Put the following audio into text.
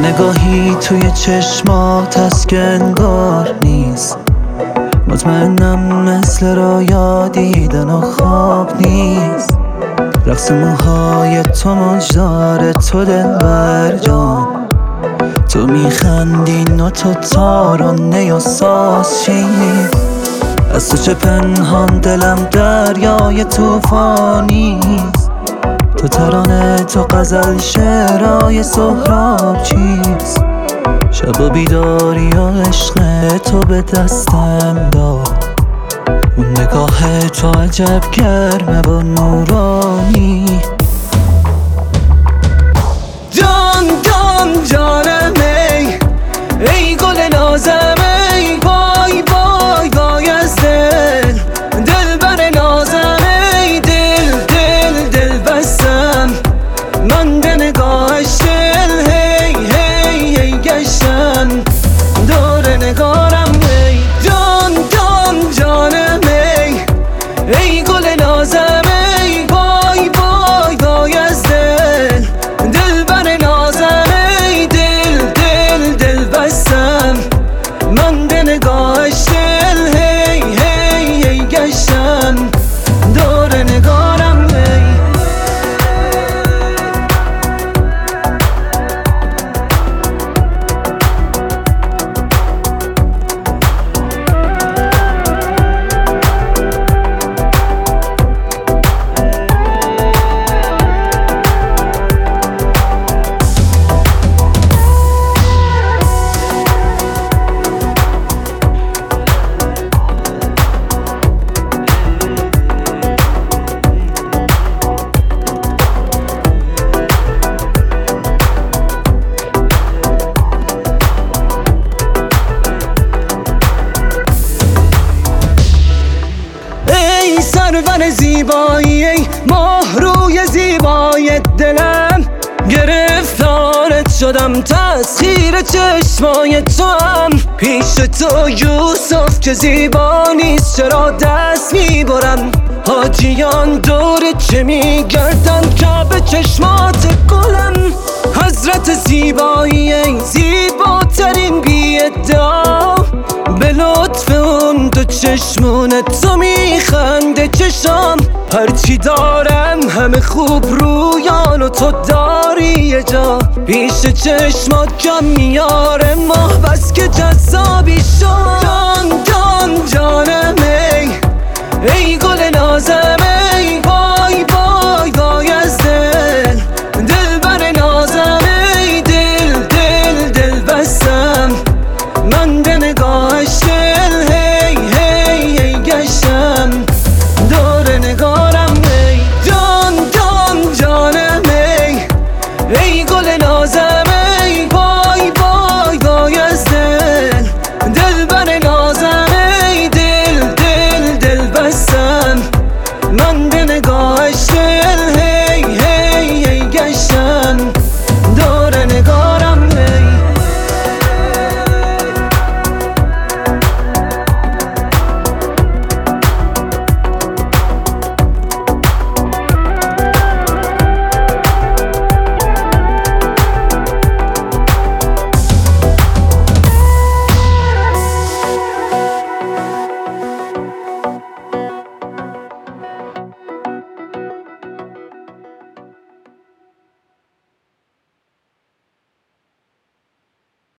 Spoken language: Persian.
نگاهی توی چشمات هست که انگار نیست. مطمئنم مثل رویا دیدن و خواب نیست. رقص موهای تو مجدار تو دلبر جان، تو میخندی و تو تارانه و سازشی. از تو چه پنهان دلم دریای توفانیست. تو ترانه تو غزل شعرهای سهراب چیست. شب و بیداری و عشق تو به دستم داد. اون نگاه تو عجب گرمه و نورانی. جان جان جانم ای گل نازم ای وای وای وای از دل دلبر نازم ای دل دل دل بستم من به نگاهش دل هی هی هی گشتم دور نگارم ای جان جان جانم ای گل نازم ای وای وای وای از دل دلبر نازم ای دل دل دل بستم من به نگاهش دل هی هی هی گشتم دور نگارم ای سرور زیبایی ای ماه روی زیبای دلم، گرفتارت شدم تسخیر چشمای تو هم. پیش تو یوسف که زیبا نیست چرا دست میبرم. حاجیان دور چه میگردن کعبه چشمات گلم. حضرت زیبایی ای زیباترین بی ادعا، به لطف اون دو چشمون تو میخنده چشام. هرچی دارم همه خوب رویان و تو داری یه جا. پیش چشمات کم میاره ماه بس که جذابی شد. جان جان جانم